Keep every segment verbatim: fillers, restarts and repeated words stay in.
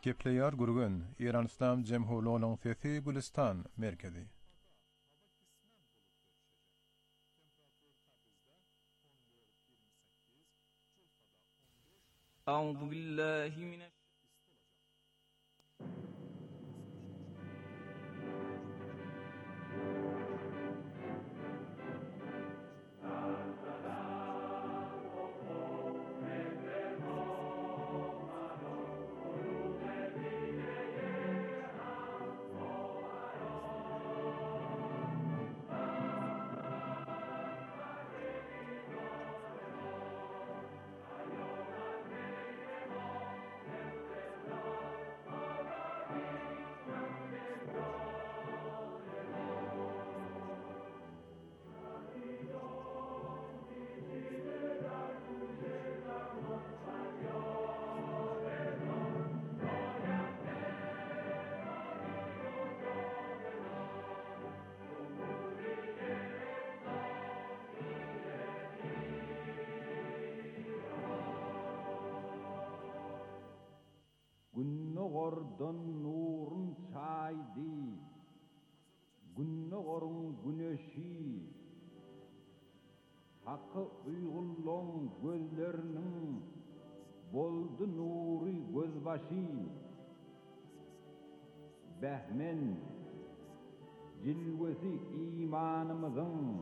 Gepleýär gurgun İran İslam Cemhurluğunyň Sesi Gülistan merkezi. Euzu billahi mineş Günnogordan nurun çaydı, günnogorun güneşi, hakkı uygulluğun gözlerinin boldu nuri gözbaşı, behmen cilvesi imanımızın,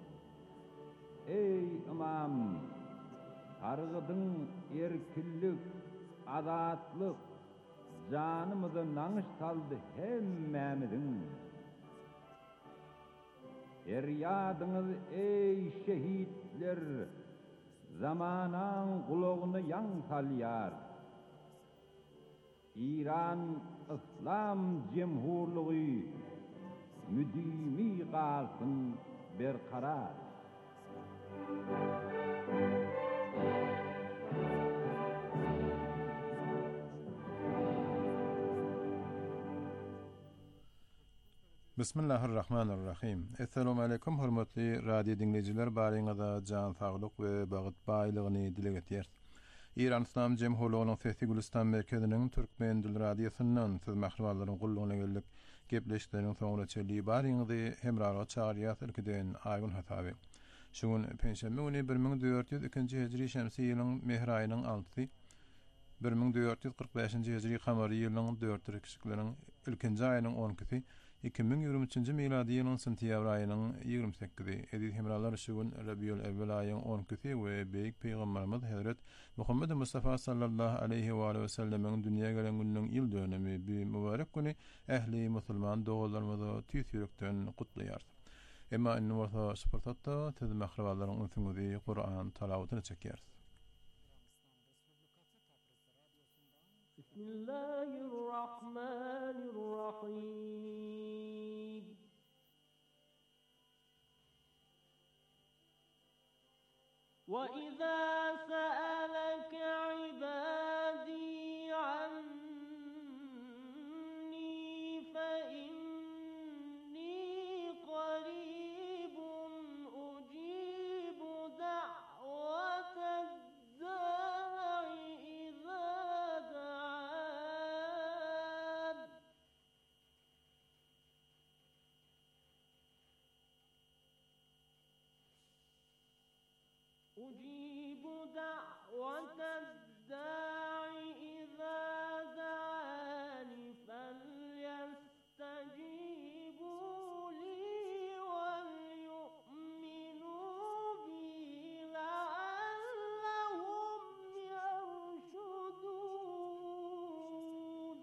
ey imam, targıdın erkillik, adatlık, canımızı nanış saldı hemmemizin. Eryadınız ey şehitler, zamanan kulağını yan salyar. İran İslam Cemhurluğu müdimi kalsın berkarar. Bismillahirrahmanirrahim. Assalamu alaykum hormatly radio dinleyijiler, baryňyza jan saglyk we bagyt baýlygyny dile getirýär. İran İslam Cemhurluğunyň Sesi Gülistan merkeziniň türkmen dil radiosundan siz mahrumallaryň gullugyna geldik. Gepleşikleriň soňra çelli baryňyzy hemraha çağırýar ilkiden aýgun hasaby. Şuň penşenbe güni bir ming dört ýüz ikinji hijri şemsi ýylyň mehr aýynyň altysy, bir ming dört ýüz kırk beşinji hijri kamary ýylyň dördüncü kişikleriň ilkinji aýynyň onunçy, iki ming ýygrimi üçinji miladi ýylyň sentýabr aýynyň ýygrimi sekizi. Edip hemralar şu gün Rabiul Awwal aýynyň onunçy we beýik peýgamberimiz Hazrat Muhammed Mustafa sallallahu aleyhi we alihi we sellemiň dünýäge gelen günüň ýyl dönemi bir mübarek güni ähli musulman dogalarymyzy tüýs ýürekden gutlaýar. Emma inne wasa sportatda tez mahrawalaryň öňüňde Qur'an talawatyny çekýär. Bismillahirrahmanirrahim. وَإِذَا سَأَلَكَ عِبَادِي عَنِّي فَإِنِّي قَرِيبٌ أُجِيبُ دَعْوَةَ الدَّاعِ إِذَا دَعَانِ أُجِيبُ دَعْوَةَ الدَّاعِ إِذَا دَعَانِ فَلْيَسْتَجِيبُوا لِي وَلْيُؤْمِنُوا بِي لَعَلَّهُمْ يَرْشُدُونَ.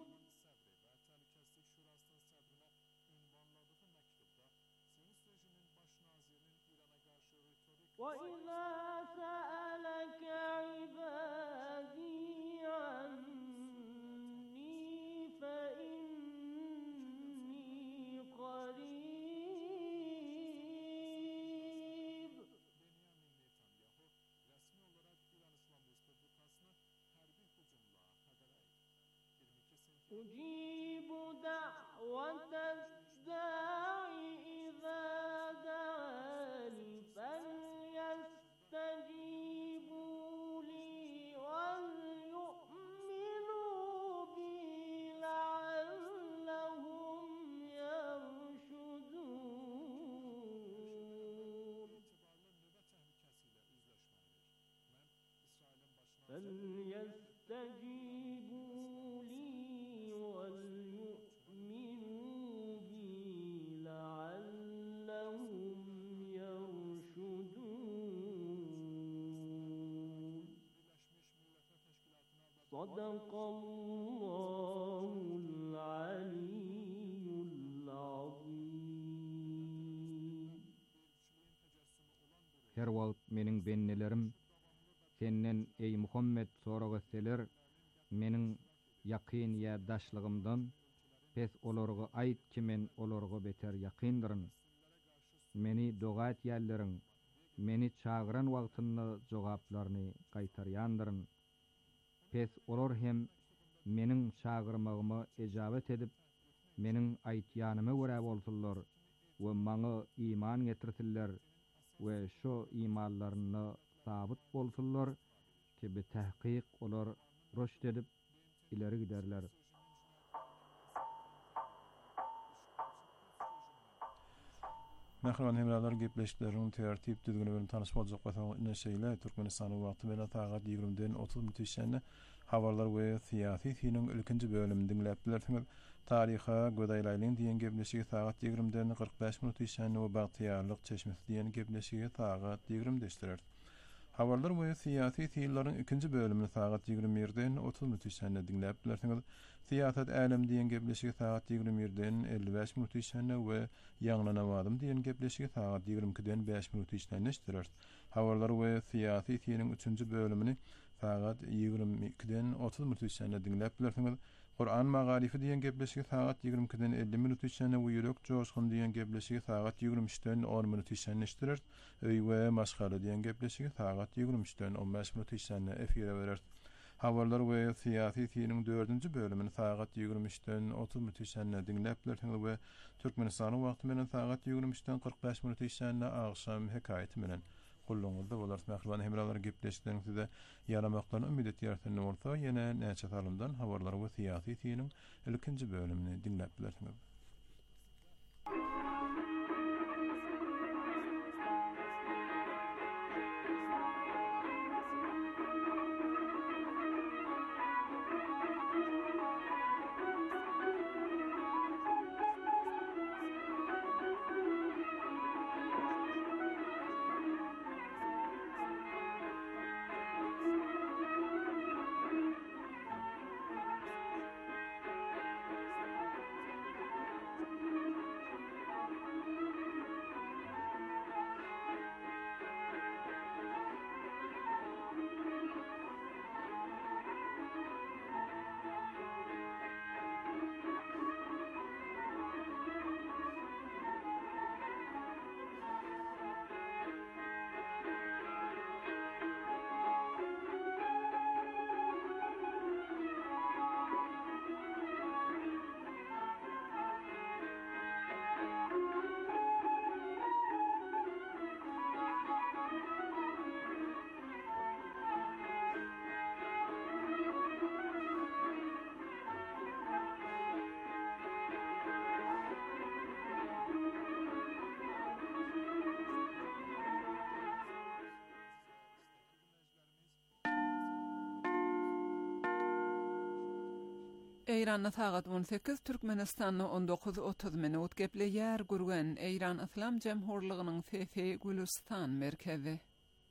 وَإِذَا سَأَلَكَ عِبَادِي عَنِّي فَإِنِّي قَرِيبٌ أُجِيبُ دَعْوَةَ الدَّاعِ إِذَا دَعَانِ فَلْيَسْتَجِيبُوا لِي وَلْيُؤْمِنُوا بِي صدق الله العلي العظيم. Her wagt meniň bennelerim senden ey Muhammed soragyseler meniň ýakyn ýa-daşlygymdan pes olarga aýt ki men olarga beter ýakyndyryň. Meni dogat ýerleriň, meni çağıran wagtynda jogaplaryny gaýtarýandyryn. Pes olar hem meniň çağırmagyma ejabet edip, meniň aýtýanyma görä bolsunlar we maňa iman getirsinler we şo imanlaryny sabit bolsunlar ki bi tahqiq olar rüşd edip ileri giderler. Mähriban hemralar gepleşikleriniň tertip düzgünü bilen tanyş boljak bolsaňyz şeýle Türkmenistan wagty bilen sagat ýigrimden otuz mütişenne habarlar we syýasy siniň ilkinji bölümini dinläp bilersiňiz. Taryha Gödaýlaýlyň diýen gepleşigi sagat ýigrimden qırk beş minut işende we Bagtyarlyk çeşmesi diýen gepleşigi sagat ýigrimde işler. Habarlar we syýasy syýlaryň ikinji bölümini sagat ýigirmi birden otuz minut işende dinläp bilersiňiz. Siýasat älim diýen gepleşigi sagat ýigirmi birden elli beş minut işende we ýaňlanawardym diýen gepleşigi sagat ýigirmi ikiden beş minut işende işler. Habarlar we syýasy syýanyň üçünji bölümini sagat ýigirmi ikiden otuz minut işende dinläp bilersiňiz. Qur'an magarifi diýen gepleşigi sagat ýigirmi ikiden elli minut işende we ýürek joşkun diýen gepleşigi sagat ýigirmi üçden on minut işende işler. Öý we maşgala diýen gepleşigi sagat ýigirmi üçden on beş minut işende efire berer. Habarlar we syýasy syýanyň dördünji bölümini sagat ýigirmi üçden otuz minut işende dinläp bilersiňiz we Türkmenistan wagty bilen sagat ýigirmi üçden qırk beş minut işende agşam hekaýaty bilen gulluňuzda bolar. Mähriban hemralar gepleşikleriniňizde ýaramaklaryny ümid etýärsiňiz bolsa ýene näçe salymdan habarlar we syýasy syýanyň ilkinji bölümini dinläp bilersiňiz. Eýranda sagat on sekiz, Türkmenistanda on dokuz otuz minut gepleýär gürgen Eýran Islam Jemhurlygynyň sesi Gülistan merkezi.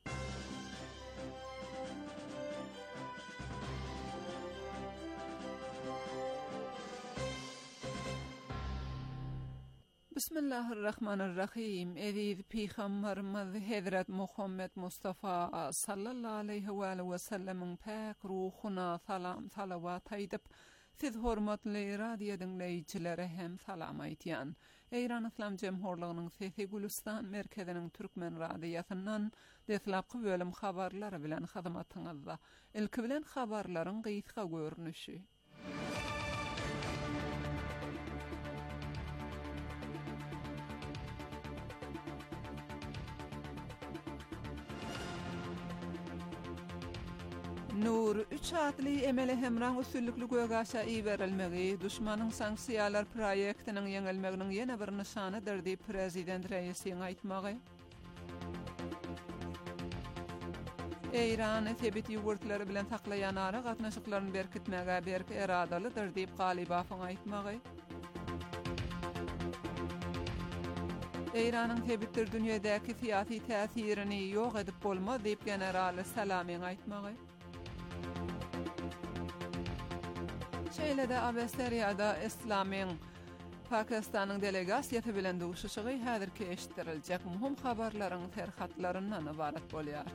Bismillahirrahmanirrahim. Eziz Peygamberimiz Hazrat Muhammed Mustafa sallallahu aleyhi ve sellem'in pak ruhuna salam salavat aýdyp, siz hormatly radio dinleýiçilere hem salam aýtýan. Eýran Islam Jemhurlygynyň sesi Gülistan merkeziniň türkmen radiosynyň deslapky bölüm habarlary bilen hyzmatyňyzda. Ilki bilen habarlaryň gysga görnüşi. Nur üç adli emele hemrah usulluklu gögaşa iberilmegi, düşmanyň sanksiýalar proyektiniň ýeňelmeginiň ýene bir nişanydyr diýip prezident reisiň aýtmagy. Eýran tebit ýurtları bilen taklaýan ara gatnaşyklaryny berkitmäge berk eradalydyr diýip Galibawyň aýtmagy. Eýranyň tebitdir dünýädäki syýasy täsirini ýok edip bolmaz diýip general Salamiň aýtmagy. Şeýle-de Abesteriýada Islamyň Pakistanyň delegasiyeti bilen duşuşygy häzirki eşitdiriljek muhim habarlaryň terhatlaryndan ibarat bolýar.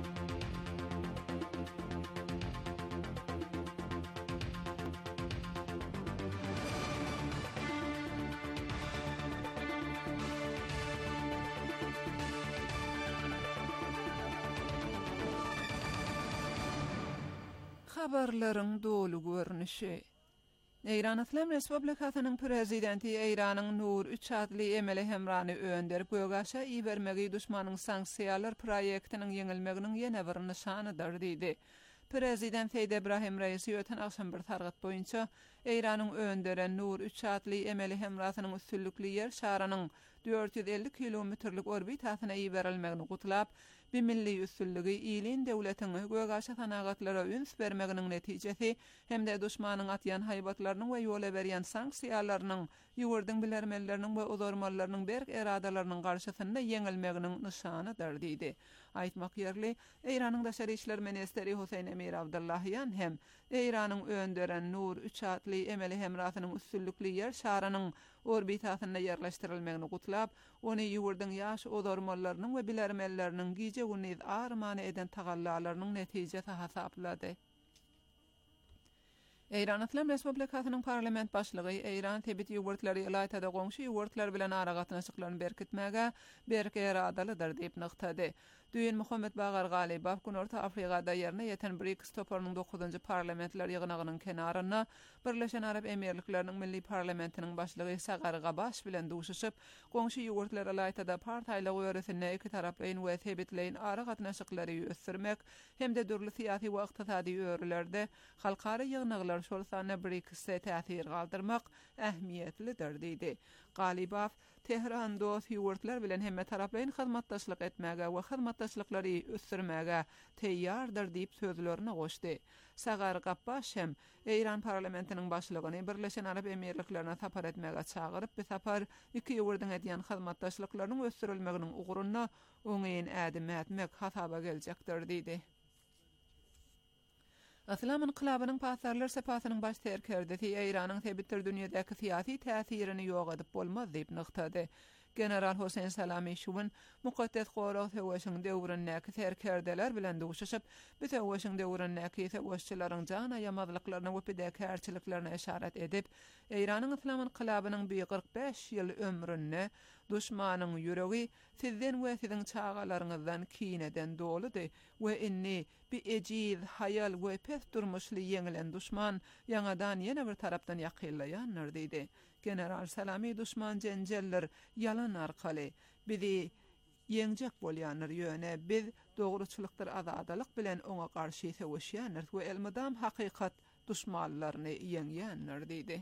Habarlaryň dolu görnüşi. Eýran Islam Respublikasynyň prezidenti Eýranyň Nur üç adly emeli hemrany öňderip gögaşa ibermegi düşmanyň sanksiýalar proýektiniň ýeňilmeginiň ýene bir nyşanydyr diýdi. Prezident Seýid Ebrahim Reisi öten akşam bir targat boýunça Eýranyň öňderen Nur üç adly emeli hemrasynyň üstünlükli ýer şaranyň dört yüz elli kilometrlik orbitasyna iberilmegini gutlap, bir milli üstünlügi ýylyň döwletiň gögaşa tanagatlara üns bermeginiň netijesi hemde düşmanyň atýan haýbatlarynyň we ýola berýän sanksiýalarynyň, ýugurdyň bilermelleriniň we uzarmallarynyň berk eradalarynyň garşysynda ýeňilmeginiň nyşanydyr diýdi. Aýtmak ýerli, Eýranyň Daşary işler ministeri Husayn Emir Abdullahiýan hem Eýranyň öňderen Nur üç adly emeli hemrasynyň üstünlükli ýer şaranyň orbitasyna ýerleşdirilmegini gutlap, ony ýugurdyň ýaş uzarmallarynyň we bilermelleriniň giýje güniz armany eden tagallalarynyň netijesi hasaplady. Eýran Islam Respublikasynyň parlament başlygy Eýran tebit ýugurtlary ýylaýtada goňşy ýugurtlar bilen ara gatnaşyklaryny berkitmäge berk eradalydyr diýip nyktady. Düýün Muhammed Bagar Galibaw gün Orta Afrikada ýerine ýeten B R I C S toparynyň dokuzunçy parlamentler ýygynynyň kenaryna Birleşen Arap Emirlikleriniň milli parlamentiniň başlygy Sagar Gabaş bilen duşuşyp, goňşy ýugurtlar ýylaýtada partiýalyk öwresine iki taraplyň we tebitleýin ara gatnaşyklary ýösürmek hemde dürli syýasy we ykdysady öwrülerde halkara ýygnaklar şol sany B R I C S-e täsir galdyrmak ähmiýetlidir diýdi. Galibaw Tehran dost ýugurtlar bilen hemme taraplyň hyzmatdaşlyk etmäge we hyzmatdaşlyklary ösürmäge teýýardyr diýip sözlerini goşdy. Sagar Gappaş hem Eýran parlamentiniň başlygyny Birleşen Arap Emirliklerine sapar etmäge çagyryp, bu sapar iki ýugurdyň edýän hyzmatdaşlyklarynyň ösürilmeginiň uguruny oňaýyn ädim etmek hasaba geljekdir diýdi. Islam inqilabynyň pasarlar sepasynyň baş terkerdisi Eýranyň tebittir dünýädäki syýasy täsirini ýok edip bolmaz diýip nyktady. General Hüseyin Salami şuwun mukaddes gorak sewşiň döwründäki terkerdeler bilen duşuşyp, bu sewşiň döwründäki sewşçylaryň jana ýamazlyklaryna we pedäkärçiliklerine işaret edip, Eýranyň Islam inqilabynyň bir kırk beş ýyl ömründe düşmanyň ýüregi sizden we siziň çağalaryňyzdan kineden doludy we inni bir ejiz hayal we pes durmuşly ýeňilen düşman ýaňadan ýene bir tarapdan ýakylýanlar diýdi. General Salami düşman jenjeller yalan arkaly bizi ýeňjek bolýanlar ýöne biz dogruçylykdyr azadalyk bilen oňa garşy sewşýänler we elmydam hakykat düşmanlaryny ýeňýänler diýdi.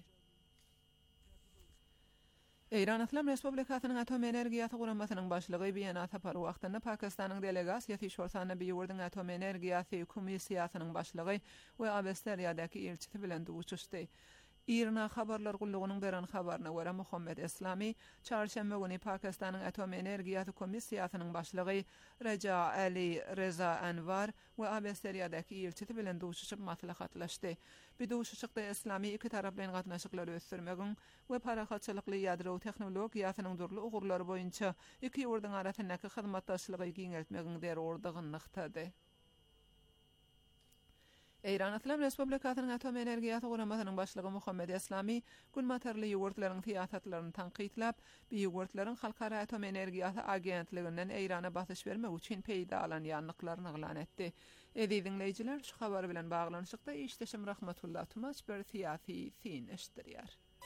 Eýran Islam Respublikasynyň atom energiýasy guramasynyň başlygy Biýana sapary wagtynda Pakistanyň delegasyýasy şolsany bir ýurdun atom energiýasy komissiýasynyň başlygy we Abesteriýadaky elçisi bilen duşuşdy. İrna habarlar gullugynyň beren habaryna görä Muhammed Islami çarşamba güni Pakistanyň atom energiýasy komissiýasynyň başlygy Reja Ali Reza Anwar we Abesteriýadaky elçisi bilen duşuşyp maslahatlaşdy. Bu duşuşykda Islami iki taraplyň gatnaşyklary ösürmegiň we parahatçylykly ýadro tehnologiýasynyň durly ugurlary boýunça iki ýurdyň arasyndaky hyzmatdaşlygy giňeltmegiň derordygyny nyktady. Eýran Islam Respublikasynyň atom energiýasy guramasynyň başlygy Muhammed Islami gün materli ýugurtlaryň syýasatlaryny tanqidlap, bu ýugurtlaryň halkara atom energiýasy agentliginden Eýrana basyş bermek üçin peýda alan ýanlyklaryny elan etdi. Edi dinleýijiler, şu habar bilen baglanyşykda işleşim Rahmetullah Tumaç bir syýasy fin eşdirýär.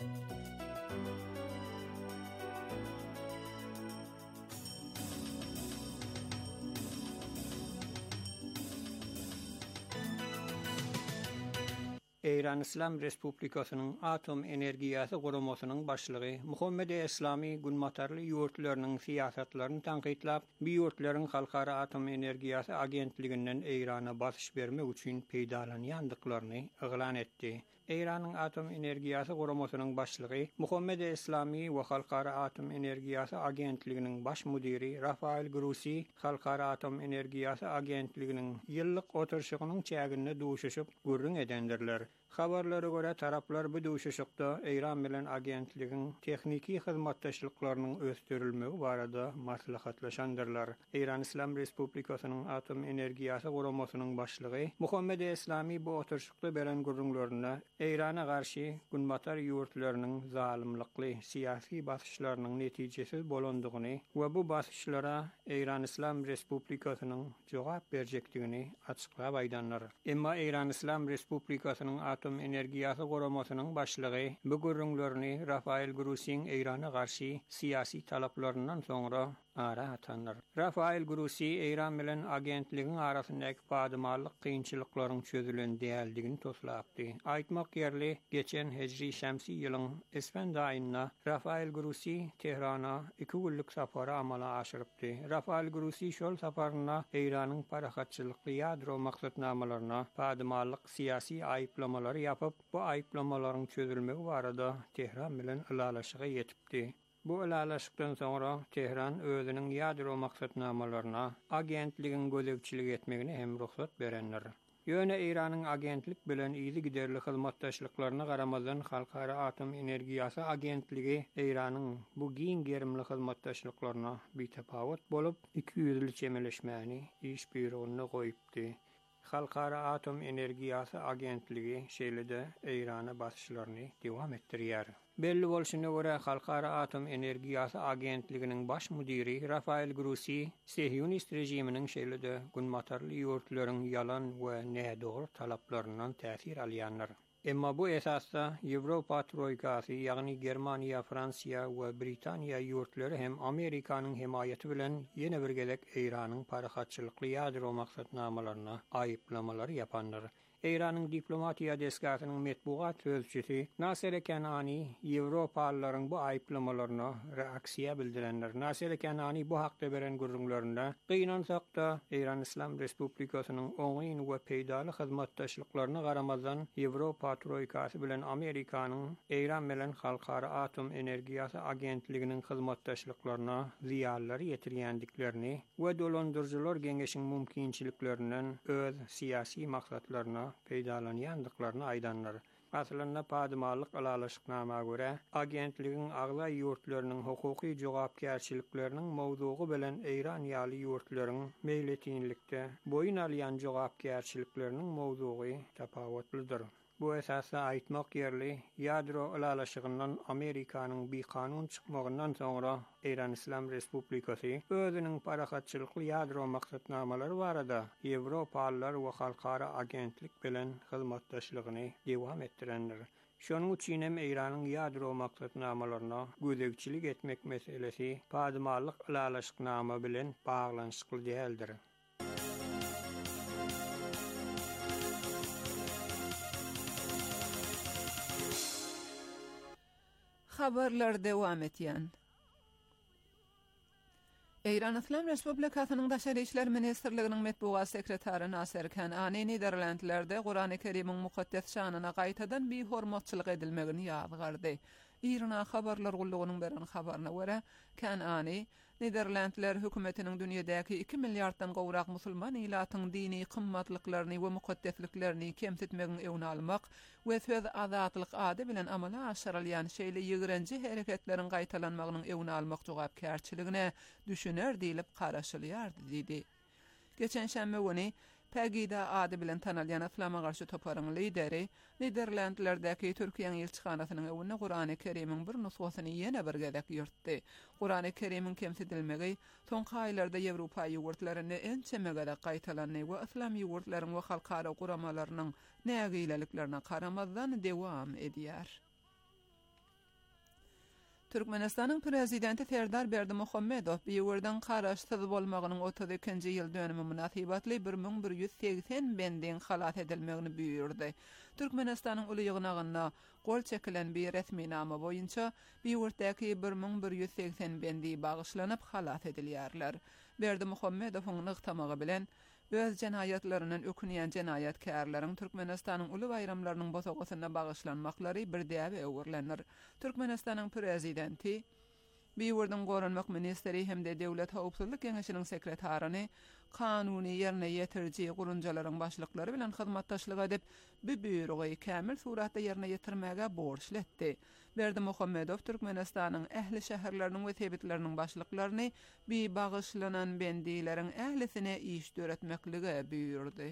Eýran Islam Respublikasynyň atom energiýasy guramasynyň başlygy Muhammed Islami günmatarly ýurtlarynyň syýasatlaryny tanqidlap, bu ýurtlaryň halkara atom energiýasy agentliginden Eýrana basyş bermek üçin peýdalanýandyklaryny elan etdi. Eýranyň atom energiýasy guramasynyň başlygy Muhammed Islami we halkara atom energiýasy agentliginiň baş müdiri Rafael Grossi halkara atom energiýasy agentliginiň ýyllyk oturşygynyň çäginde duşuşyp gürrüň edendirler. Habarlara göre taraplar bu duşuşukda Eýran bilen agentligiň tekniki hyzmatdaşlyklarynyň ösdürilmegi barada maslahatlaşandyrlar. Eýran İslam Respublikasynyň atom energiýasy guramasynyň başlygy Muhammed Eslami bu oturşykda beren gurrunlaryna Eýrana garşy günbatar ýurtlarynyň zalymlykly siýasy basyşlarynyň netijesiz bolandygyny we bu basyşlara Eýran İslam Respublikasynyň jogap berjekdigini açyklap aýdanlar. Emma Eýran İslam Respublikasynyň atom energiýasy guramasynyň başlygy bu gurrunlaryny Rafael Grossyň Eýrana garşy siýasy talaplaryndan soňra ara atanlar. Rafael Grossi Eýran bilen agentligiň arasyndaky padymalyk kynçylyklaryň çözülen däldigini toslapdy. Aýtmak ýerli, geçen Hejri Şämsi ýylyň Esfend aýyna Rafael Grossi Tehrana iki günlük sapara amala aşyrypdy. Rafael Grossi şol saparyna Eýranyň parahatçylykly ýadro maksatnamalaryna padymalyk siýasy aýyplamалар ýapyp, bu aýyplamalaryň çözülmegi barada Tehran bilen ilalaşyga ýetipdi. Bu ilalaşykdan soňra Tehran özüniň ýadro maksatnamalaryna agentligiň gözegçilik etmegine hem ruhsat berenler. Ýöne Eýranyň agentlik bilen iýdi giderli hyzmatdaşlyklaryna garamazdan Halkara Atom Energiýasy Agentligi Eýranyň bu giň gerimli hyzmatdaşlyklaryna bitapawut bolup iki ýüzli çemeleşmäni iş bürogyna goýupdy. Halkara Atom Energiýasy Agentligi şeýlede Eýrana basyşlaryny dowam etdirýär. Belli bolşuna görä Halkara Atom Energiýasy Agentliginiň baş müdiri Rafael Grossi Sehyonist rejiminiň şeýlede günmatarly ýurtlaryň ýalan we nädogry talaplaryndan täsir alýanlar. Emma bu esasda Ýewropa troýkasy, ýagny Germaniýa, Fransiýa we Britaniýa ýurtlary hem Amerikanyň himayeti bilen ýene bir gezek Eýranyň parahatçylykly ýadro maksatnamalaryna aýyplamalar ýapanlar. Eýranyň diplomatiýa deskatynyň metbuat sözçüsi Nasser Kenani Ýewropalylaryň bu aýyplamalaryna reaksiýa bildirenler. Nasser Kenani bu hakda beren gurrunlarynda gynansak-da Eýran İslam Respublikasynyň oňyn we peýdaly hyzmatdaşlyklaryna garamazdan Ýewropa troýkasy bilen Amerikanyň Eýran bilen Halkara Atom Energiýasy Agentliginiň hyzmatdaşlyklaryna ziýanlary ýetirýändiklerini we dolandyrjylar geňeşiň mümkinçiliklerinden öz siýasy maksatlaryna peýdalanýandyklaryny aýdanlar. Aslynda padymalyk ilalaşyknama görä agentligiň agla ýurtlarynyň hukuky jogapkärçilikleriniň mowdugy bilen Eýran ýaly ýurtlaryň meýletinlikde boyun alýan jogapkärçilikleriniň mowdugy tapawutlydyr. Bu esasda aýtmak ýerli, ýadro ilalaşygyndan Amerikanyň bir kanun çykmagyndan soňra Eýran İslam Respublikasy özüniň parahatçylykly ýadro maksatnamalary barada Ýewropalylar we halkara agentlik bilen hyzmatdaşlygyny dowam etdirenler. Şonuň üçin hem Eýranyň ýadro maksatnamalaryna gözegçilik etmek meselesi padymalyk ilalaşyknama bilen baglanyşykly däldir. Habarlar dowam etýän. Eýran İslam Respublikasynyň Daşary işler ministrliginiň metbuat sekretary Nasser Kenani Niderlandlerde Qur'an-ı Kerim'iň mukaddes şanyna gaýtadan bir hormatçylyk edilmegini ýazgardy. İrna habarlar gullugynyň beren habaryna görä Kenani Niderlandler hökümetiniň dünýädäki iki milliarddan gowrak musulman ilatyň dini kymmatlyklaryny we mukaddesliklerini kemsitmegiň öwni almak we söz azatlyk ady bilen amala aşyrylýan şeýle ýygrenji hereketleriň gaýtalanmagynyň öwni almak jogapkärçiligine düşüner diýilip garaşylýardy diýdi. Geçen şäme güni Pegida ady bilen tanalýan Islama garşy toparyň lideri Niderlandlerdäki Türkiýanyň elçixanasynyň öwrüne Qur'an-ı Kerim'iň bir nusgasyny ýene bir gezek ýurtdy. Qur'an-ı Kerim'iň kemsidilmegi soňky aýlarda Ýewropa ýurtlaryny ençemegede gaýtalany we islam ýurtlaryň we halkara guramalarynyň nägileliklerine karamazdan dowam edýär. Türkmenistanyň prezidenti Serdar Berdimuhammedow bu ýerden garaşsyz bolmagynyň otuz ikinji ýyl dönümi munasabatly bir ming bir ýüz seksen bendin halat edilmegini buyurdy. Türkmenistanyň uly ýygnagyna gol çekilen bir resmi nama boýunça bu ýurtdaky bir ming bir ýüz seksen bendi bagyşlanyp halat edilýärler. Berdimuhammedowyň nykdamagy bilen öz jenayatlarynyň ökünýän jenayatkarlaryň Türkmenistanyň uly bayramlarynyň bozogasyna bagyşlanmaklary bir däbi öwürlenir. Türkmenistanyň prezidenti Biwirden Gorunmak Ministeri hem de Dewlet Howpsuzlyk Geňeşiniň sekretarını kanuny ýerine ýetirji gurunjalaryň başlyklary bilen hyzmatdaşlyk edip, bu büýrügi kämil suratda ýerine ýetirmäge borçly etdi. Berdi Muhammedow Türkmenistanyň ähli şäherleriniň we tebitleriniň başlyklaryny bi bagyşlanan bendilerin ählisine iş döretmeklige büýürdi.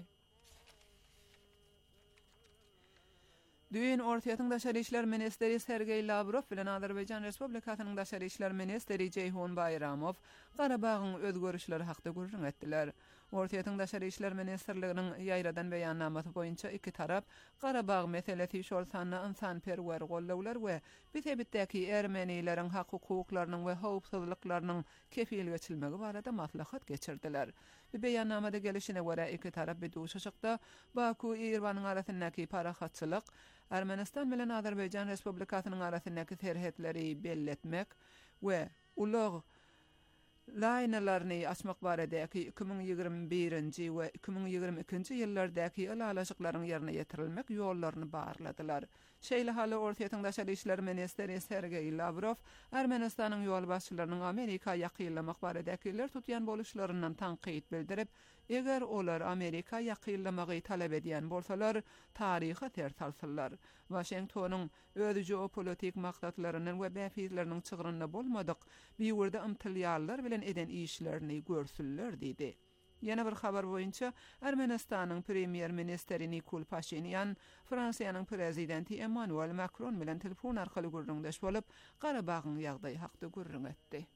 Düýün Ortaýatyň daşary işler ministeri Sergey Lavrov bilen Azerbaýjan Respublikasynyň daşary işler ministeri Ceyhun Bayramow Garabagyň özgörüşleri hakda gurrun etdiler. Ortaýatyň daşary işler ministerliginiň ýaýradan beýannamasy boýunça iki tarap Garabag meselesi şolsanna insanperwer gollawlar we bitebitdäki ermenileriň hak hukuklarynyň we howpsuzlyklarynyň kefil geçilmegi barada maslahat geçirdiler. Bu beýannamada gelişine görä iki tarap bir duşuşykda Baku Irwanyň arasyndaky parahatçylyk, Ermenistan bilen Azerbaýjan Respublikasynyň arasyndaky serhetleri belletmek we ulug laýnalaryny açmak baradäki iki bin ýygrimi birinji we iki bin ýygrimi ikinji ýyllardaky alalaşyklaryň ýerine ýetirilmek ýollaryny barladylar. Şeýle haly Ortaýatyň daşary işler ministeri Sergey Lavrov Ermenistanyň ýol başçylarynyň Amerika ýakynlamak baradäkiler tutýan boluşlaryndan tanqid bildirip, eger olar Amerika ýakynlamagy talap edýän bolsalar, taryha ters alsynlar. Washingtonyň öz geopolitik maksatlarynyň we bäfizleriniň çygyryna bolmadyk, biwirde ymtylýarlar bilen eden işlerini görsünler diýdi. Ýene bir habar boýunça Ermenistanyň premier ministeri Nikol Pashinyan Fransiýanyň prezidenti Emmanuel Macron bilen telefon arkaly gurrundaş bolup, Garabagyň ýagdaýy hakda gurrun etdi.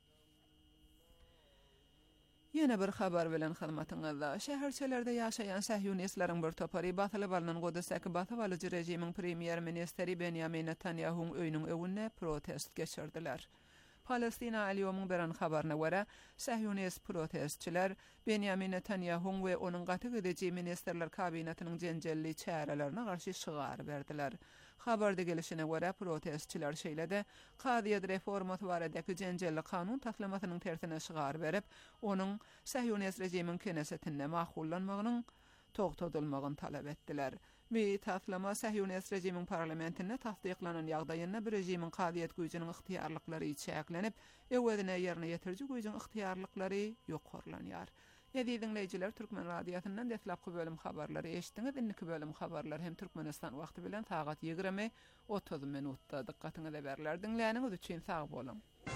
Ýene bir habar bilen hyzmatyňyzda şäherçelerde ýaşaýan Sahyunisleriň bir topary batyly balynyň Godasaky batywaly rejimiň premier ministeri Benjamin Netanyahuň öýüniň öwünde protest geçirdiler. Palestina Alyomyň beren habaryna görä, Sahyunist protestçiler Benjamin Netanyahuň we onuň gaty gideji ministerler kabinetiniň jenjelli çärelerini garşy şygar berdiler. Habarda gelişine görä protestçiler şeýlede Qadiýat reformasy baradaky jenjelli kanun taslamasynyň tersine şygar berip, onuň Sahyunist rejimiň kenesetinde mahullanmagynyň togtadylmagyny talap etdiler. We taslama Sahyunist rejimiň parlamentinde tasdiklanan ýagdaýynda bir rejimiň qadiýet güýjiniň ixtiýarlyklary çäklenip, ewedine ýerine ýetirji güýjiniň ixtiýarlyklary ýokarlanýar. Ýa-da dinleýijiler, Türkmen radiýasyndan deslepki bölüm habarlary eşitdiňiz. Indiki bölüm habarlary hem Türkmenistan wagty bilen sagat ýygrimi otuz minutda diqqatyňyza berler. Dinleýäniňiz üçin sag bolun.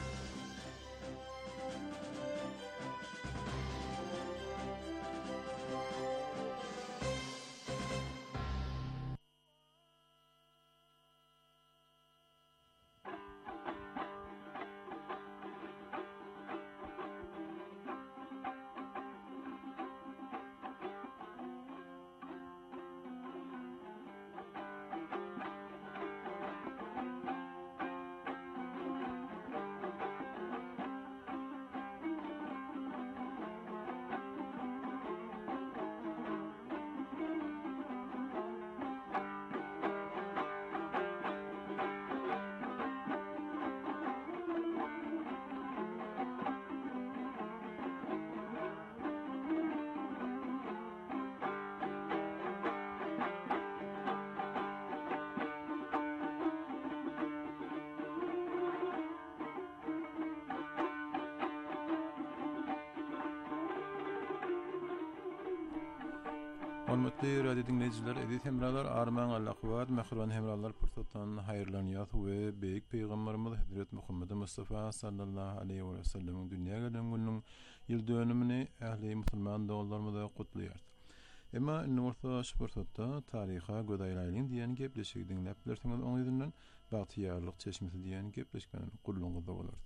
Hormatly radio dinleyijiler, edit hemralar arman Allahwat mehriban hemralar pursatdan haýyrlanýar we beýik peýgamberimiz Hazrat Muhammed Mustafa sallallahu aleyhi we sellem dünýäge gelen günüň ýyl dönümini ähli musulman dowlarmyda gutlaýar. Emma nurta pursatda taryha gödaýlaryň diýen gepleşigi dinläp bilersiňiz, oň ýerden bagtyýarlyk çeşmesi diýen gepleşken gulluňyzda bolar.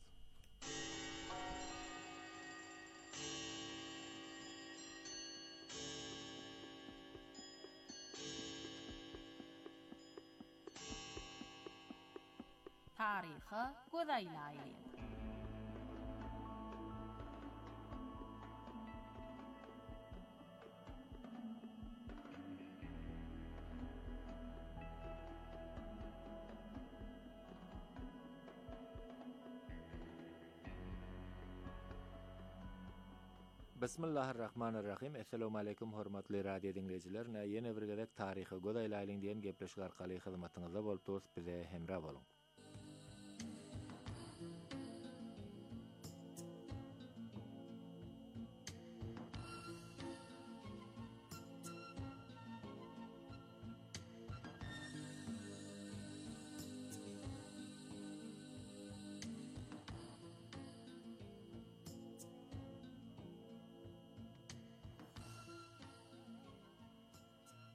Taryha gödaýlaryň. Bismillahirrahmanirrahim. Assalamu alaykum hormatly radio dinleyijiler. Ýene bir gezek taryhy gödaýlaryň diýen gepleşik arkaly hyzmatyňyzda bolup bize hemra bolun.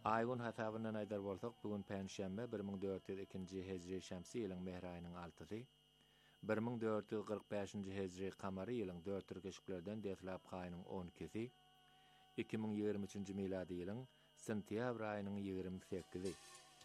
Aygun hasabından aydar bolsak, bugün Perşembe bir ming dört yüz ikinji hejri şemsi ýylyň mehr aýynyň altysy, bir ming dört yüz kırk beşinji hejri kamary ýylyň dört türkeşiklerden deslap gaýnyň on ikisi, iki ming ýygrimi üçinji miladi ýylyň sentýabr aýynyň ýygrimi sekizi.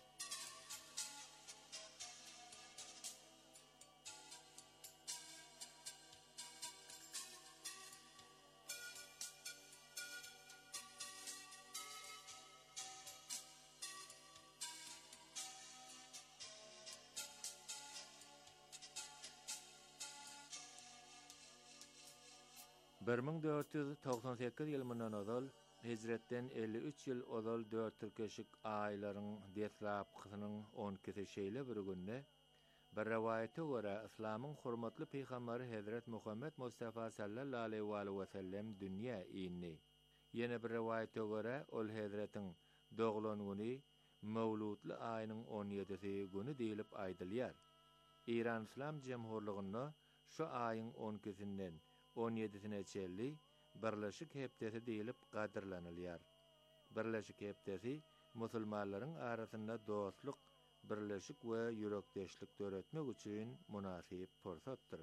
bir ming dört yüz toksan sekiz ýylyndan ozal, hijretden elli üç ýyl ozal dört türkeşik aýlaryň deslapkynyň on ikisi şeýle bir günde, bir rewayete görä Islamyň hormatly peýgamberi Hazrat Muhammed Mustafa sallallahu aleyhi we sellem dünýä ýyny. Ýene bir rewayete görä ol Hazretiň doglan güni Mawludly aýynyň on ýedisi güni diýilip aýdylýar. İran İslam Jemhurlygyna şu aýyň on ikisinden on ýedisine çelli Birleşik Hepdesi diýilip gaderlenilýär. Birleşik Hepdesi musulmanlaryň arasynda dostluk, birleşik we ýürekdeşlik töretmek üçin munasyp pursatdyr.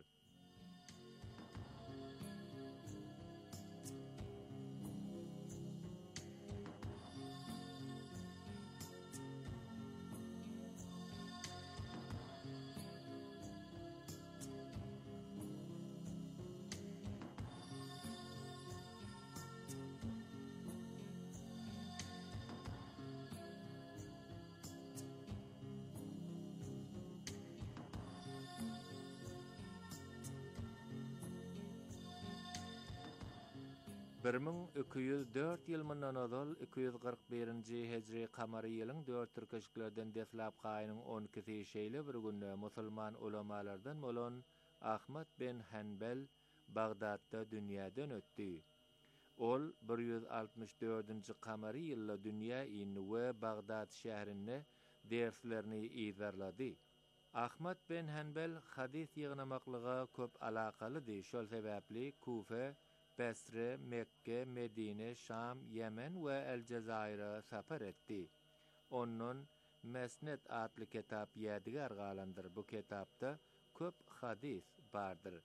bir ming iki yüz dört ýylyndan ozal iki yüz kırk birinji hejri kamary ýylyň dört türkeşiklerden deslap gaýnyň on ikisi şeýle bir günde musulman ulamalardan bolan Ahmad bin Hanbel Bagdadda dünýäden ötdi. Ol bir yüz altmış dördünji kamary ýylda dünýä ýyny we Bagdad şäherinde derslerini ýerledi. Ahmad bin Hanbel hadis ýygnamaklyga köp alakalydy. Şol sebäpli Kufa, Basra, Mekke, Medine, Şam, Yemen we El-Cezayir'e safar etdi. Onun Mesned adly kitap ýadigar galandyr. Bu kitapda köp hadis bardyr.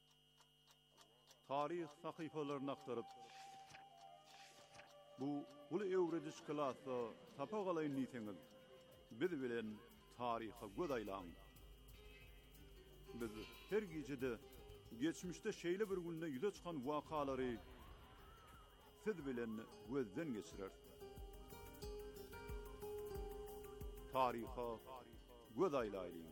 Tarih sahypalaryny aktaryp bu uly öwrediş klasy tapagaly niýetiňiz biz bilen taryha godaýlaň. Biz her gecede geçmişde şeýle bir günde ýüze çykan wakalary siz bilen gözden geçirer. Taryha godaýlaýyn.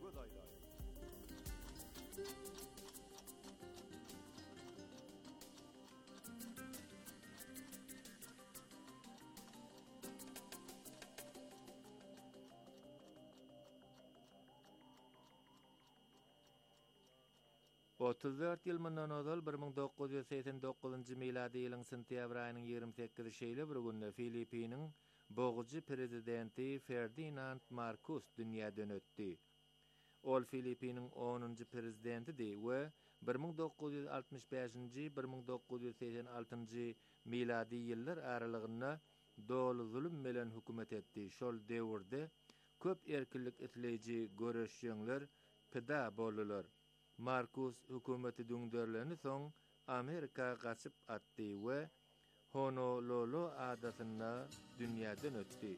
otuz dört ýylyndan ozal bir ming dokuz yüz seksen dokuzynji miladi ýylyň sentýabr aýynyň ýygrimi sekizi şeýle bir günde Filipiniň boğucu prezidenti Ferdinand Marcos dünýäden ötdi. Ol Filipiniň onunji prezidentidi we bir ming dokuz yüz altmış beşinji bir ming dokuz yüz seksen altynji miladi ýyllar aralygynda dolu zulüm bilen hökümet etdi. Şol döwürde köp erkinlik etleýiji göreşýänler pida boldular. Marcos hökümeti düňderlerini soň Amerika gaçyp atdy we Honolulu adasyna dünýäden ötdi.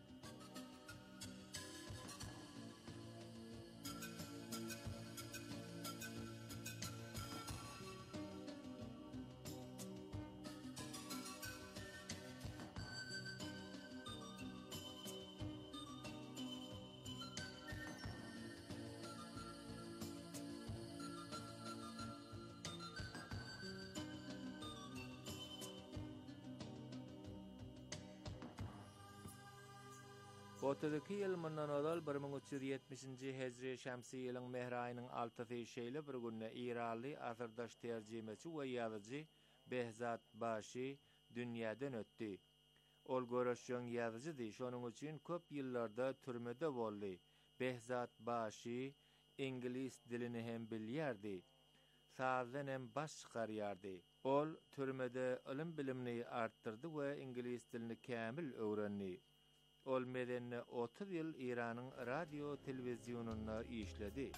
otuz iki ýylyndan ozal bir ming üç yüz ýetmişinji hejri şämsi ýylyň mehr aýynyň altysy şeýle bir günde İranly asyrdaş terjimeçi we ýazyjy Behzat Başy dünýäden ötdi. Ol göreşýän ýazyjydy, şonuň üçin köp ýyllarda türmede boldy. Behzat Başy ingliz dilini hem bilýärdi. Sazdan hem baş çykarýardy. Ol türmede ilim bilimini artdyrdy we ingliz dilini kämil öwrendi. ol medenne otuz ýyl Iranyň radio telewizionyna işledi.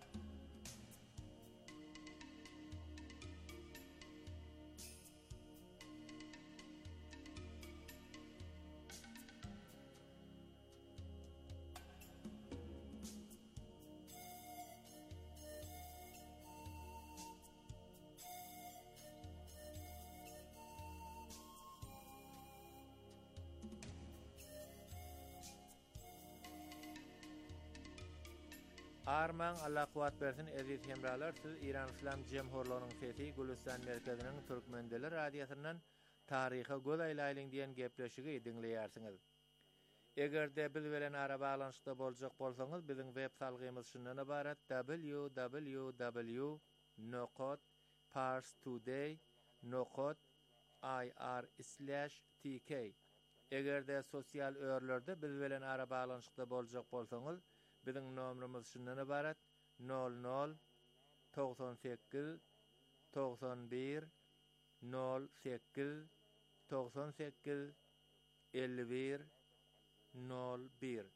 Arman Allah kuwat bersin aziz hemralar, siz İran İslam Cemhurluğunyň sesi Gülistan merkeziniň Türkmendeler radiosynyň taryha göz aýlaýlyň diýen gepleşigi dinleýärsiňiz. Egerde biz bilen ara balanşykda boljak bolsaňyz, biziň web salgymyz şundan ibarat: w w w nokta parstoday nokta i r slash t k. Egerde sosial örlerde biz bilen ara balanşykda boljak bolsaňyz, biziň nomerimiz şundan ibarat: nol nol doksan sekiz doksan bir nol sekiz doksan sekiz elli bir nol bir.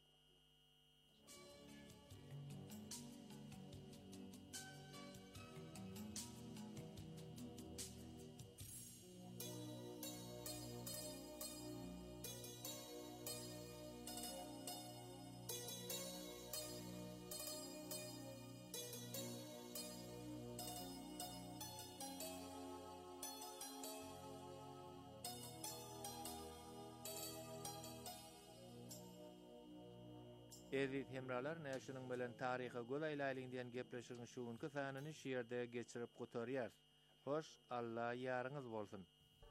Eziz hemralar, näşiniň bilen taryha göz aýlaýlyň diýen gepleşigiň şuňky sanyny şeýerde geçirip gotarýar. Hoş, Allah ýaryňyz bolsun.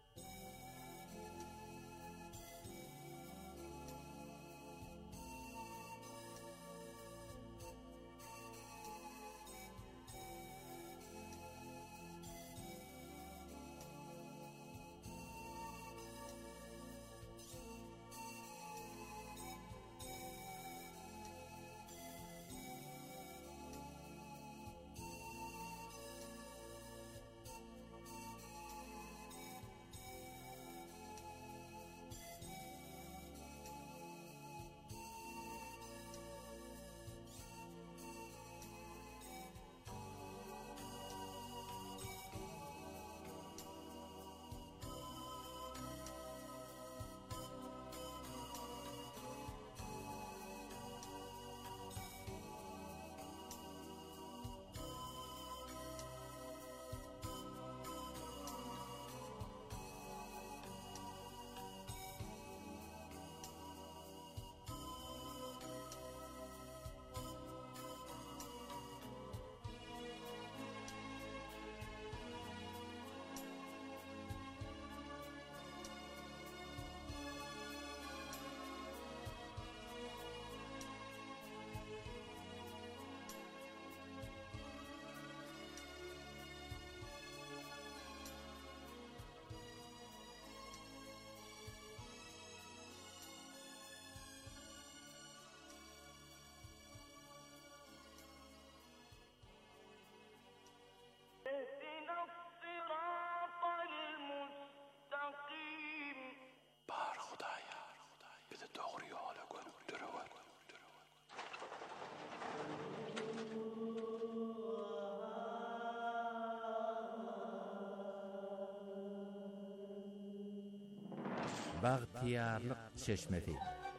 Bagtiyarlyk çeşmesi.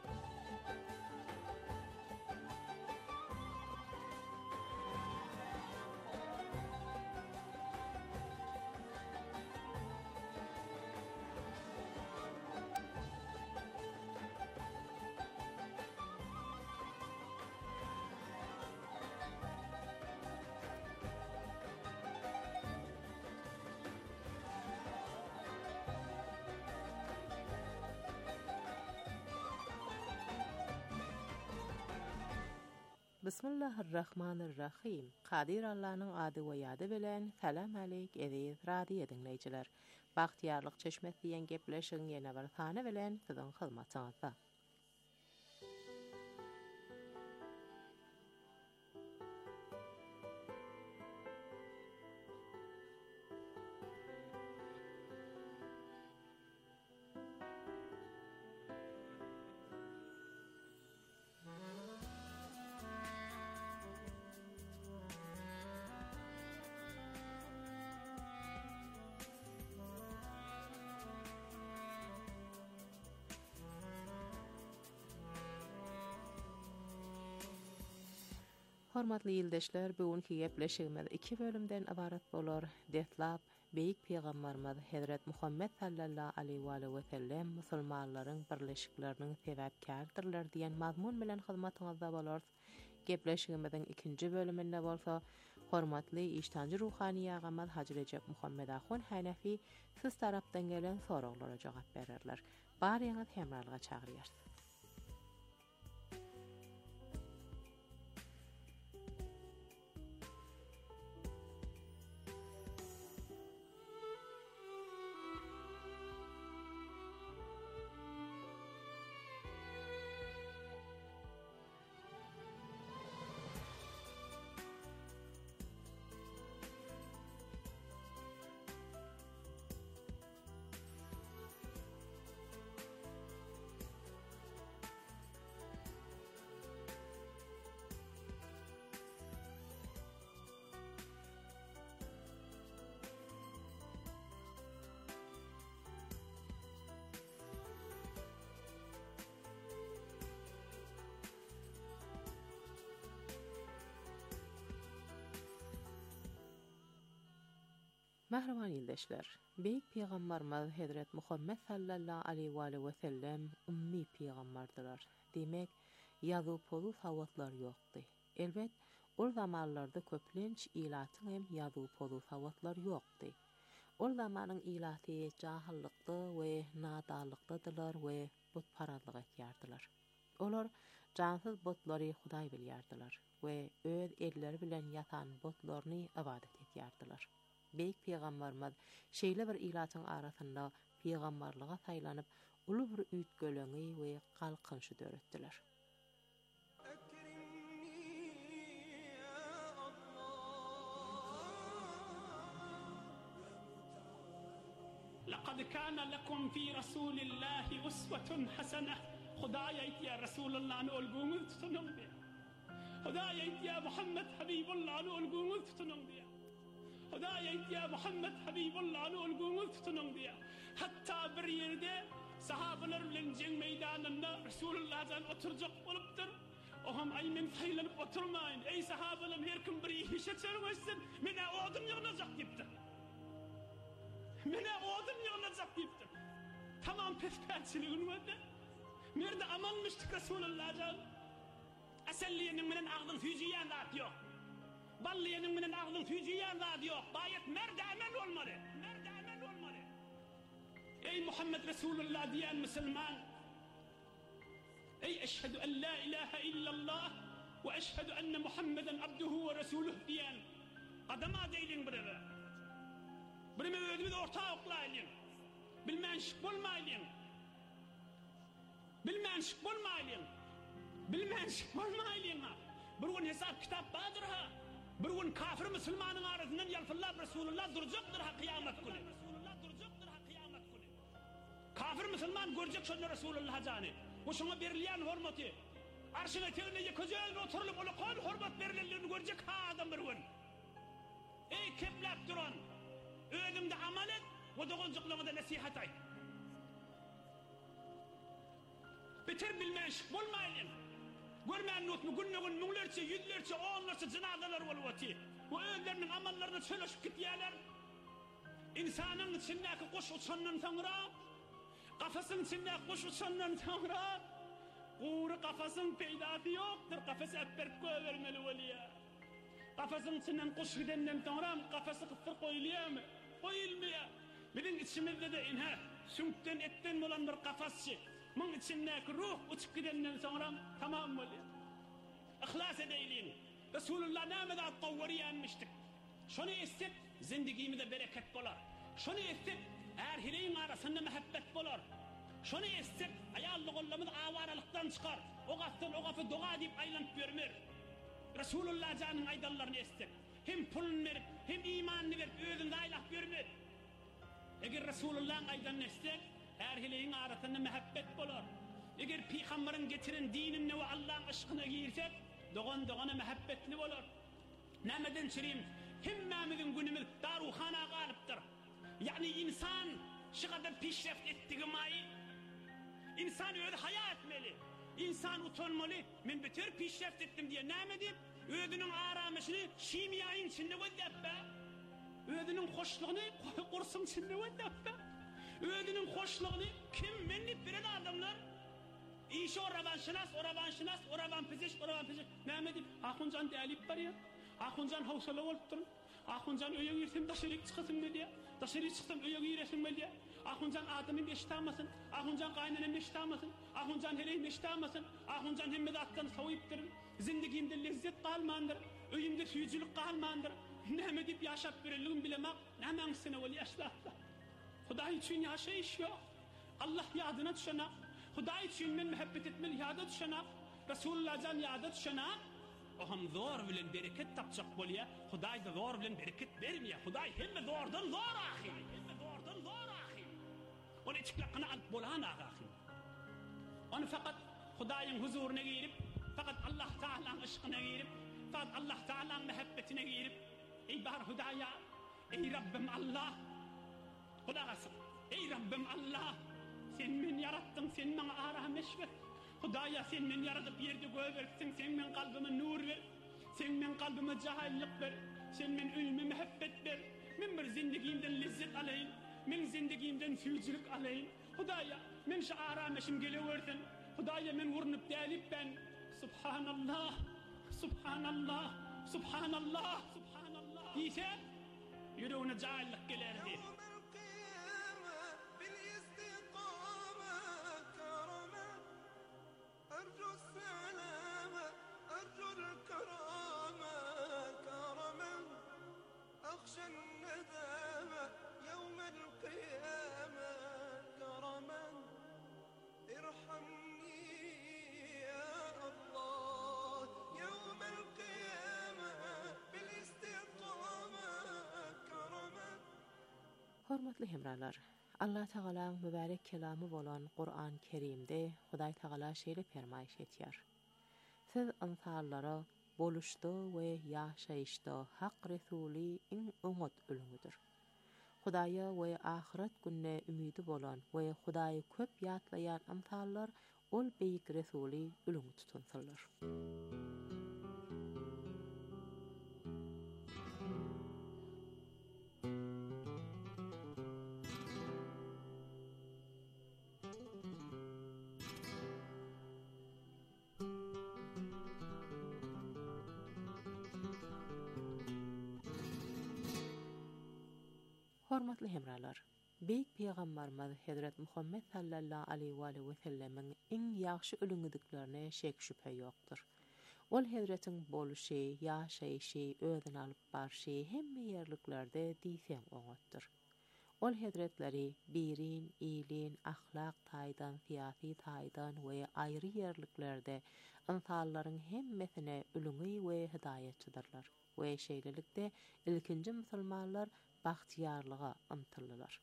Bismillahirrahmanirrahim. Qadir Allah'ın adı ve yadı bilen salam aleyk eziz radio dinleyiciler. Bagtiyarlyk çeşmesi diýen gepleşigiň ýene bir sany bilen siziň hyzmatçyňyzda. Hormatly ýyldaşlar, bugünkü gepleşigimiz iki bölümden ibaret bolar. Detlap, Beýik Peýgamberimiz Hazrat Muhammed sallallahu aleyhi we sellem musulmanlaryň birleşikleriniň sebäpkärdirler diýen mazmun bilen hyzmatyňyzda bolar. Gepleşigimiziň ikinji bölüminde bolsa, hormatly iştancı ruhani ýagymyz Haji Recep Muhammed Ahun Hanefi siz tarapdan gelen soraglara jogap bererler. Baryňyz hemralyga çagyrýar. Mahraman ýyldaşlar, Beýik Peýgamberimiz Hazrat Muhammed sallallahu aleyhi we sellem ummi peýgamberdiler. Demek, ýazyp pozu sawatlar ýokdy. Elbet, ol zamanlarda köplenç ilatyň hem ýazyp pozu sawatlar ýokdy. Ol zamanyň ilaty jahillykda we nadalykdadylar we butparazlyk etýärdiler. Olar jansyz botlary Hudaý bilýärdiler we öz elleri bilen ýatan botlaryny ibadet etýärdiler. Beýik Peýgamberimiz şeýle bir ilatyň arasynda peýgamberliga saýlanyp, uly bir üýtgeleňi we galkynşy döretdiler. لقد كان لكم في رسول الله أسوة حسنة. خدايا يا رسول الله نقول قوموا تتنم بها. خدايا يا محمد حبيب الله نقول قوموا تتنم بها. خدايا يا محمد حبيب الله نقول قوموا تتنم بها. حتى بريده صحابنا لنجن ميداننا رسول الله زان أترجق ولبتر وهم أي من فيلن أترماين أي صحابنا ميركم بريه شتر وسن من أودم يغنزق يبتر من أودم يغنزق يبتر tamam pesperçiliğin vardı. Merde amanmıştık Resulullah can. Aselliyenin minin ağzın füciyen zat yok. Balliyenin minin ağzın füciyen zat yok. Bayet merde amen olmalı. Merde amen olmalı. Ey Muhammed Resulullah diyen Müslüman. Ey eşhedü en la ilahe illallah ve eşhedü enne Muhammeden abduhu ve resuluh diyen. Kadama deylin birine. Birime ödümü de ortağı oklayın. Bilmenşik bolmayın. Bilmenşik bolmayın. Bilmenşik bolmayın ha. Bir gün hesap kitap badır ha. Bir gün kafir Müslümanın arasından yalfırlar Resulullah duracaktır ha kıyamet günü. Kafir Müslüman görecek şunu Resulullah canı. O şuna verilen hürmeti. Arşın eteğine yıkacağın oturulup onu kol hürmet verildiğini görecek ha adam bir gün. Ey keplap duran. Ödümde amal et. O doğuncukluğuna nasihat ay. Bitir bilmenşik bolmayın. Görmeyen notmu günlüğün münglerçe, yüzlerçe, onlarca cenazeler oluvati. O öğlerinin amallarını söyleşip gittiyeler. İnsanın içindeki kuş uçandan sonra, kafasın içindeki kuş uçandan sonra, uğru kafasın peydatı yoktur. Kafası hep vermeli oluyor. Kafasın içinden kuş gidenden sonra kafası kıftır koyuluyor mu? Koyulmuyor. Bizim içimizde de inha, sünkten etten olan bir kafasçı. Bunun içindeki ruh uçup gidenden sonra tamam mı oluyor? İhlas edeylin. Resulullah namada at-tavvariye anmıştık. Şunu istek, zindagimizde bereket bolar. Şunu istek, erhileyin arasında mehabbet bolar. Şunu istek, ayallı kollamız avaralıktan çıkar. O gaftan o gafı dua deyip aylanıp görmür. Resulullah canın aydallarını istek. Hem pulun verip, hem imanını verip, özünde aylak görmür. Eğer Resulullah'ın aydanını istek, erhileyin arasında mehabbet bolar. Eğer Peygamber'in getiren dinine ve Allah'ın aşkına girsek, doğan doğana mehabbetli bolar. Nameden çireyim, himmamizin günümüz daruhana galıptır. Yani insan şu kadar pişreft ettiği mayi, insan öyle hayat etmeli. İnsan utanmalı, ben bütün pişreft ettim diye namedip, Özünün aramışını şimiyanın içinde götürüp, özünün hoşluğunu kursun içinde götürüp, özünün hoşluğunu kim menip veren adamlar, İşi oraban şınas, oraban şınas, oraban piziş, oraban piziş. Ne deyip, Ahuncan değerlip var ya, Ahuncan havsalı olup durun, Ahuncan öye girsem taşırık çıkasın mı diye, taşırık çıksam öye giresin mi diye, Ahuncan adamın eşitamasın, Ahuncan kaynanın eşitamasın, Ahuncan heleğin eşitamasın, Ahuncan hemmede attan savayıp durun, zindagimde lezzet kalmandır, öyümde suyuculuk kalmandır, ne deyip yaşap verilliğim bilemek, ne mengsine ol yaşlarla. Huday için yaşayış yok, Allah yadına düşene, Huday için men muhabbet etmeli yada düşene, Resulullah'dan yada düşene, o hem zor bilen bereket tapacak bolya, Huday da zor bilen bereket vermiyor. Huday hem zordan zor ahi, hem zordan zor ahi. Onu içkile kanaat bolan ahi. Onu fakat Huday'ın huzuruna girip, fakat Allah Teala'nın ışkına girip, fakat Allah Teala'nın muhabbetine girip, ey bahar Huday'a, ey Rabbim Allah, Huday'asın, ey Rabbim Allah, sen beni yarattın, sen bana arahmeş ver. Hudaya sen beni yaratıp yerde göversin, sen benim kalbime nur ver. Sen benim kalbime cahillik ver. Sen benim ölüme muhabbet ver. Ben bir zindagimden lezzet alayım. Ben zindagimden füyücülük alayım. Hudaya, ben şu arameşim geliversin. Hudaya ben vurnup delip ben. Subhanallah, Subhanallah, Subhanallah, Subhanallah. Diyse, yüreğine cahillik gelerdi. أرجو السلامة أرجو الكرامة كرما أخشى الندامة يوم القيامة كرما ارحمني يا الله يوم القيامة بالاستقامة كرما. Hormatly hemralar, Allah Teala'nın mübarek kelamı bolan Kur'an-ı Kerim'de Huday Teala şeýle fermaýş etýär. Siz insanlara boluşda we ýaşaýyşda hak resuli iň umut ölüňidir. Hudaýa we ahiret günne ümidi bolan we Hudaýy köp ýatlaýan insanlar ol beýik resuli ölüňi tutunsalar. Hormatly hemralar, Beýik Peýgambarymyz Hazrat Muhammed sallallahu aleyhi we sellemiň iň ýagşy ölüňidiklerine şek şüphe ýokdur. Ol Hazratyň boluşy, ýaşaýyşy, özüni alyp barşy hemme ýerliklerde diýsen oňatdyr. Ol Hazratleri birin, iyilin, ahlak taýdan, syýasy taýdan we aýry ýerliklerde insanlaryň hemmesine ölüňi we hidaýatçydyrlar. We şeýlelikde ilkinji musulmanlar baxtiyarlığa ımtıllılar.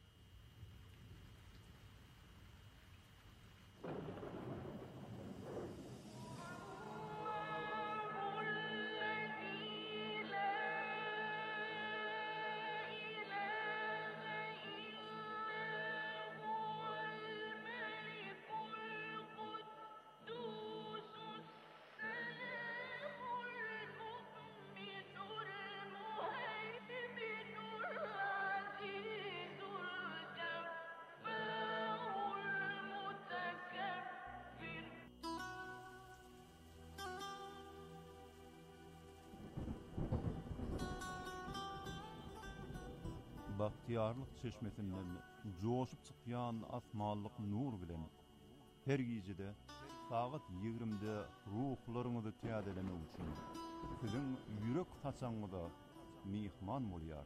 Bahtiyarlyk çeşmesinden joşup çykýan asmanlyk nur bilen her gijede saat ýigrimide ruhlaryňyzy täzelemek üçin siziň ýürek haçaňyza mihman bolýar.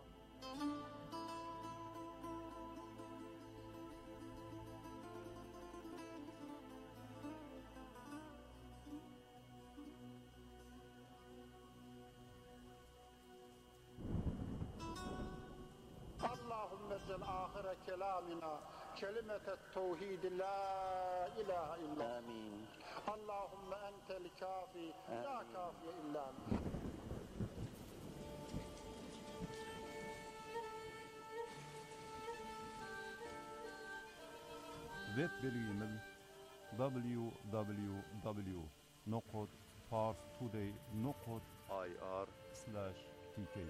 آخر كلامنا كلمة التوحيد لا إله إلا آمين. اللهم أنت الكافي لا كافي إلا أنت. Web belgimiz w w w nokta pars today nokot ir slash tk.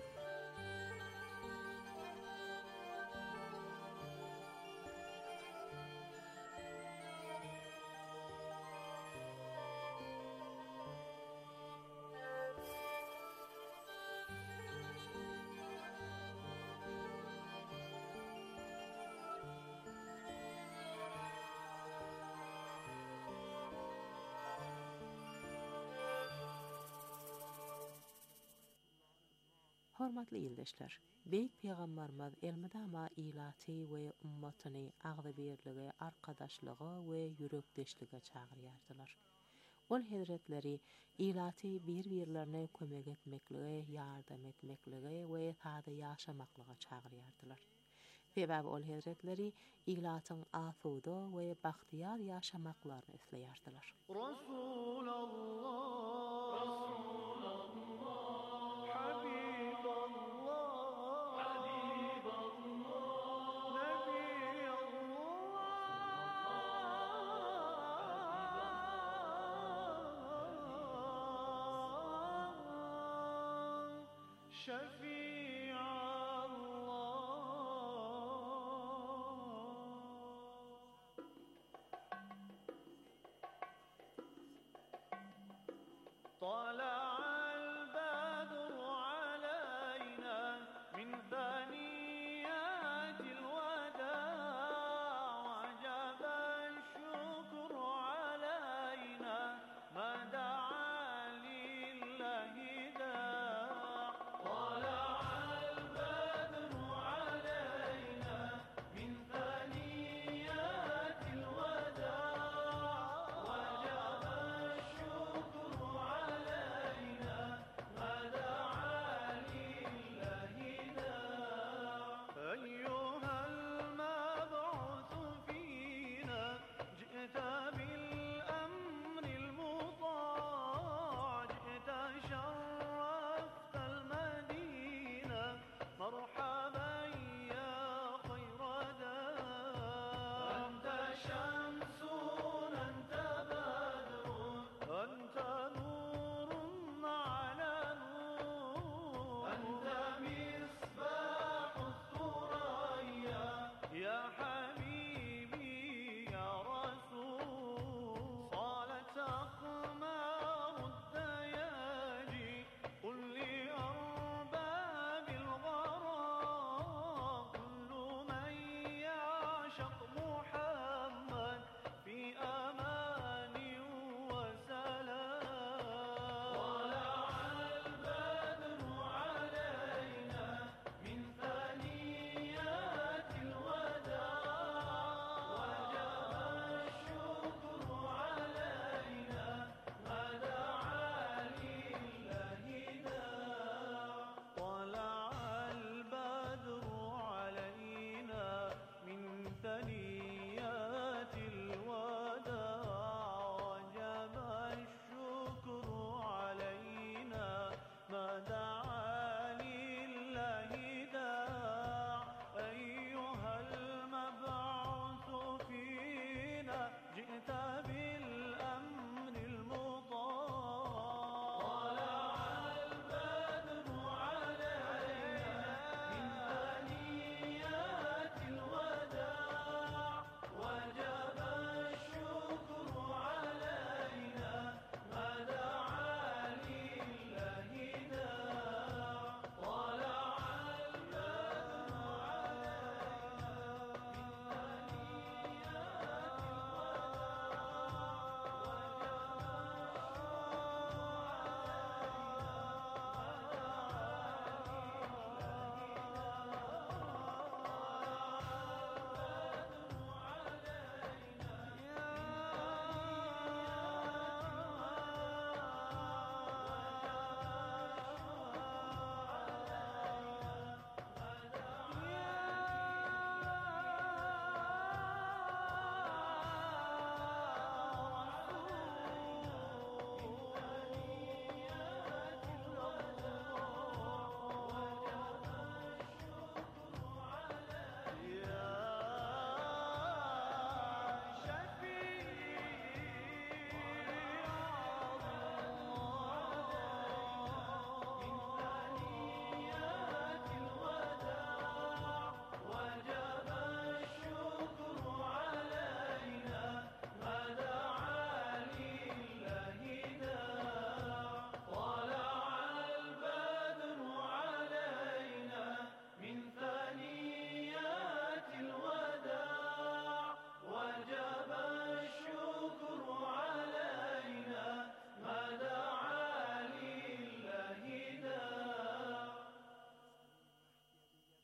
Hormatly ýyldaşlar, Beýik Peýgamberimiz elmydama ilaty we ummatyny agzybirlige, arkadaşlygy we ýürekdeşlige çagyrýardylar. Ol hedretleri ilaty bir-birlerine kömek etmeklige, ýardam etmeklige we sady ýaşamaklyga çagyrýardylar. Sebäbi ol hedretleri ilatyň asuda we bahtiýar ýaşamaklaryny isleýärdiler. Rasulallah, شفيع الله طلع البدر علينا من ثنيات الوداع وجب الشكر علينا ما دعا لله داع طلع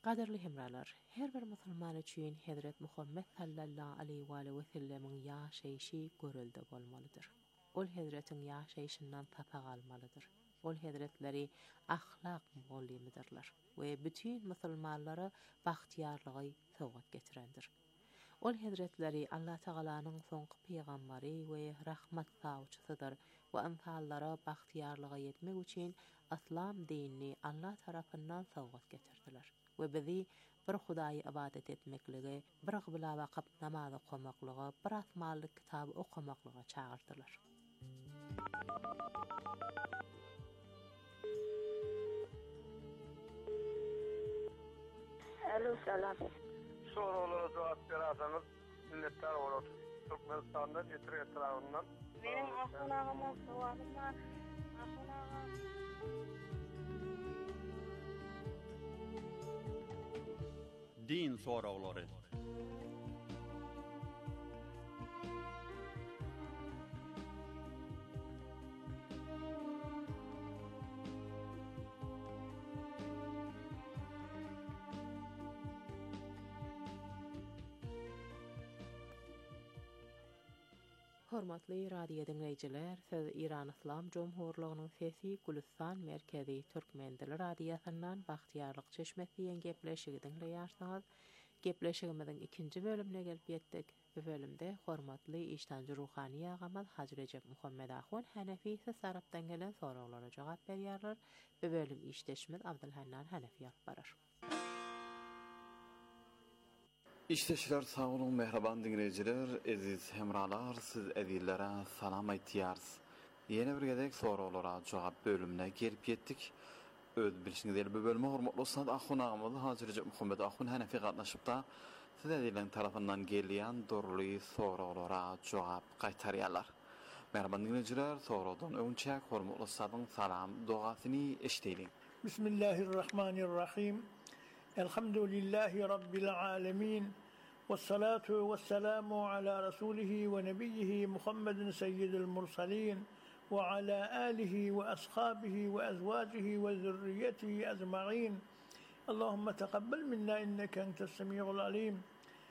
Gaderli hemralar, her bir musulman üçin Hazret Muhammed sallallahu aleyhi ve sellemin ýaşaýşy görüldi bolmalydyr. Ol Hazretin ýaşaýşyndan tapa galmalydyr. Ol Hazretleri ahlak muallimidirler we bütün musulmanlara bagtyarlygy sowgat getirendir. Ol Hazretleri Allah Taalanyň soňky peýgamberi we rahmat sagçysydyr we insanlara bagtyarlyga ýetmek üçin İslam dinini Allah tarapyndan sowgat getirdiler. We bizi bir Hudaýy ibadet etmekligi, bir gybla wagt namazy okumaklygy, bir asmanlyk kitaby okumaklyga çağırdylar. Alo, selam. Sorulara cevap verasınız, minnettar olur. Türkmenistan'da getir etrafından. Benim aslağıma soğanım var. Din soruları. Hormatly radio dinleyijiler, söz İran İslam Jomhurlygynyň sesi Gülistan merkezi Türkmen dili radiosundan Bagtyarlyk çeşmesi ýen gepleşigi dinleýärsiňiz. Gepleşigimiziň ikinji bölümine gelip ýetdik. Bu bölümde hormatly iştanjy ruhany ýagamyz Haji Recep Muhammed Ahun Hanefi tarapdan gelen soraglary jogap berýärler. Bu bölüm işleşmez Abdulhannan Hanefi ýalyp barar. İşteşler sağ olun, mehraban dinleyiciler, aziz hemralar, siz edillere salam aytýarys. Yeni bir gedek soralara jogap bölümüne gelip yetdik. Öz bilişiňizde bu bölüme hormatly ustad Ahun agamy Haji Recep Muhammed Ahun Hanefi gatnaşypda siz edilen tarapyndan gelýän dorly soralara jogap gaýtarýarlar. Mehraban dinleyiciler, soradan öňçe hormatly ustadyň salam dogasyny eşdeýin. Bismillahirrahmanirrahim. Elhamdülillahi Rabbil alemin. Vessalatu vesselamu ala rasulihi ve nebiyyihi Muhammedin seyyidil mursalin ve ala alihi ve ashabihi ve ezvacihi ve zürriyetihi ecma'in. Allahümme teqabbel minna inneke entes semi'ul alim.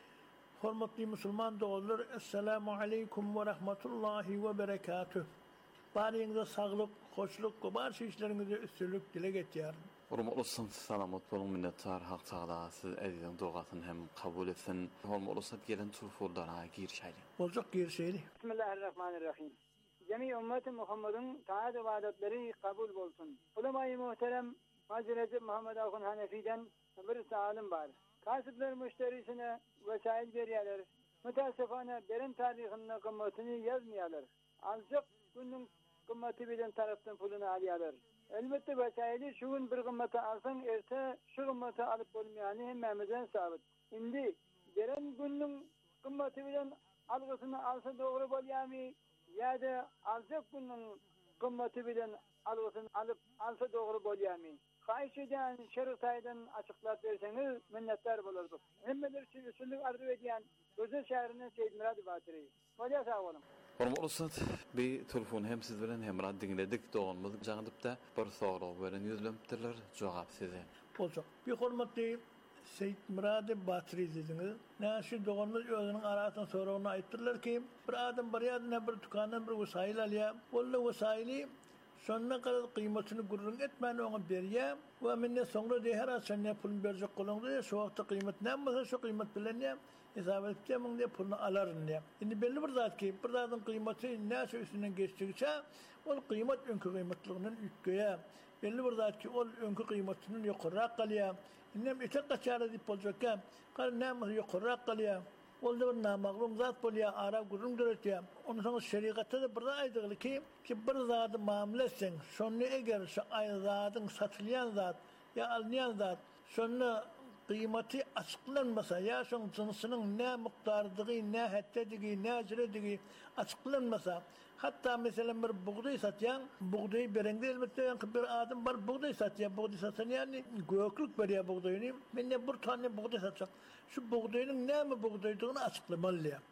Hormatly musulman dogalar, assalamu aleykum ve rahmetullahi ve berekatuh. Baryňyza saglyk, hoşluk, gobar işleriňizde üstünlük dile getýär. Hormatly ustad, salamat bolun, minnettar Hak Taala siz edilen dogasyny hem kabul etsin. Hormatly ustad, gelen turfullara girişeýin. Boljak girişeýdi. Bismillahirrahmanirrahim. Cemi ümmeti Muhammed'in taat ibadetleri kabul bolsun. Ulema-i muhterem Haji Recep Muhammed Ahun Hanefi'den bir sualim var. Kasıplar müşterisine vesail berýärler. Müteessifane berin tarihinde kımmetini yazmaýarlar. Azıcık günün kımmeti bilen taraftan pulunu alýarlar. Elbette vesaili şu gün bir kımmeti alsan erte şu kımmeti alıp bolmaýany hemmemizden sabit. Indi beren günün kımmeti bilen algısyny alsa dogry bolýarmy? Ýa-da azıcık günün kımmeti bilen algısyny alıp alsa dogry bolýarmy? Haýşedan şerh-i açıklap berseňiz minnettar bolardyk. Hemmeler üçin üstünlük arzu edýän Gözde şäheriniň Seýid Murad Batyry. Bolýa sag bolun. Hormatly ustad, bir telefon hem siz bilen hem rad dinledik, doganymyz jaňdypda bir soraw bilen ýüzlenipdirler, jogap size. Boljak. Bir hormatly Seýid Murad Batyry diýdiňiz. Näşe doganymyz özüniň arasyna sorawny aýtdyrlar ki, bir adam bir ýerden bir dukandan bir wesail alýar. Bolla wesaili şonuna kadar kıymetini gurrun etmeni ona berýär we menne soňra deher sen pul berjek bolňdy, şu wagtda kıymet näme şu kıymet bilen näme hesap etdim diye pulunu alaryn diye. Indi belli bir zat ki, bir zatyň kıymeti näçe üstünden geçtikçe ol kıymet öňkü kıymetliginden ütgeýär. Belli bir zat ki, ol öňkü kıymetiniň ýokarak galýar. Innem etek gaçary diýip boljak, gar näme ýokarak galýar. Olda bir namaglum zat bolýar, ara gurrun döretýär. Onu soň şerigatda da bir aýdygy ki, ki bir zady muamele etseň, şonu eger şu aýzadyň satylýan zat ýa alynýan zat, şonu kıymeti açıklanmasa, ya şoň jynsynyň nä mukdardygy, nä hättedigi, nä jiredigi açıklanmasa, hatta mesela bir buğday satýan, buğday berende elbette bir adam bar buğday satýar, buğday satýan ýani göklük berýär buğdaýyny. Menne bir tane buğday satsak, şu buğdaýynyň näme buğdaýdygyny açıklamaly.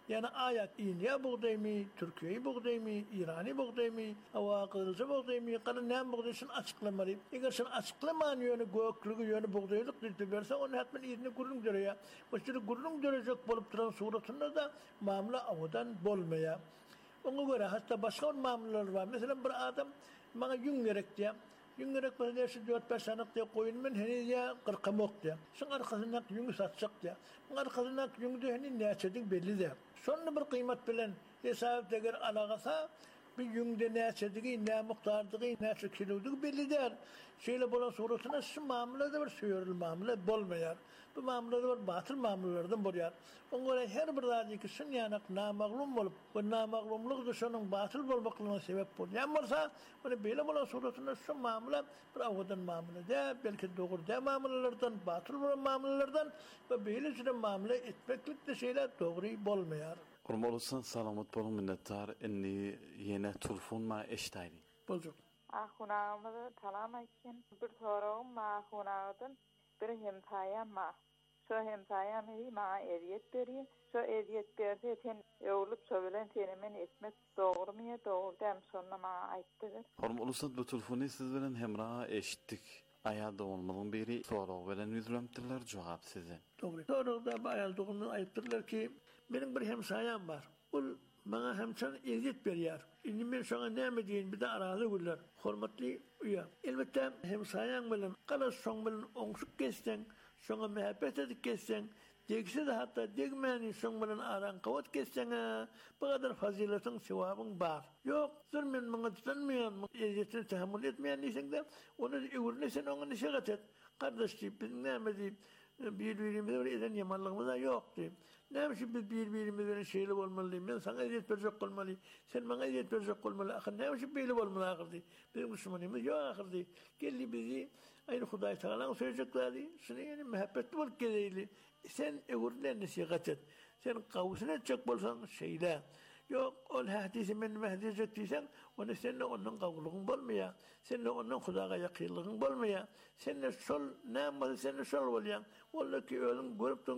Yani ayet İnya buğdaymi, Türkiye'yi buğdaymi, İran'ı buğdaymi, avakılcı buğdaymi, kanı ne buğdaysın açıklamalı. Eğer sen açıklaman yönü göklüğü yönü buğdaylık dilti verse onun hatmen izni gurrun görüyor. Başarı gurrun görecek bolup duran suratında da mamla avudan bolmaya. Ona göre hatta başka mamlalar var. Mesela bir adam bana yün gerek diye. Yün gerek bana dersi dört beş sanık diye koyunmen hani diye kırkamok diye. Sen arkasından yünü satacak diye. Arkasından yünü de hani ne açadık belli de. Sonra bir kıymet bilen hesap eğer alakasa bir yünde ne açadığı, ne miktardığı, ne kilolduğu belli der. Şeyle bulan sorusuna şu mamulada bir söyürül mamula bolmayar. Bu mamulada bir batıl mamullardan boryar. Ona göre her bir radikisinin yanak namaglum bolup, bu namaglumluk da şunun batıl bolmaklığına sebep bol. Yani varsa, bunu böyle bulan sorusuna şu mamula bir avudan mamula de, belki doğru de mamulalardan, batıl bulan mamulalardan ve böyle süre mamula etmeklik de şeyler doğru bolmayar. Urmalısan salamat bolun minnettar inni yine telefonma eştaydi. Bolcuk. Ahunağımı talam etken bir sorağım ahunağıdan bir hemsayam ma. Şu hemsayam iyi ma eziyet veriyor. Şu eziyet verse sen olup söylen senemen etmek doğru mu ya doğru dem sonra ma ayttıdır. Urmalısan bu telefonu siz bilen hemra eşittik. Ayada olmanın biri soru veren yüzlemtiler cevap size. Doğru. Doğru da bayal doğunu ayttılar ki benim bir hemsayam var. Ul bana hemsan eziyet veriyor. Şimdi ben sana ne mi diyeyim bir de arazi güller. Hormatlı üye. Elbette hemsayan bilen, kalas son bilen onsuk kessen, sonra muhabbet edip kessen, degse de hatta degmeni son bilen aran kavat kessen, bu kadar faziletin, sevabın var. Yok, zulmen bana tutanmayan, eziyetini tahammül etmeyen neysen de, onu öğürnesen onu nişagat et. Kardeşliği, biz ne mi diyeyim, birbirimize eden yamanlığımız da yok diyeyim. Neymiş biz birbirimize şeyli olmalıyım, ben sana eziyet verecek olmalıyım, sen bana eziyet verecek olmalı, akır neymiş böyle olmalı akır diye. Bizim Müslümanımız yok akır diye. Geldi bizi, aynı Huday Teala'nın söyleyeceklerdi, sana yani muhabbetli olup geleyli. Sen öğürden nasihat et, sen kavusunu edecek bolsan şeyle. Yok, ol hadisi men mehdiyecek diysen, onu seninle onun kavuluğun bolmaya, seninle onun Huday'a yakınlığın bolmaya, seninle sol, ne yapmadı seninle sol olayan, ola ki ölüm görüp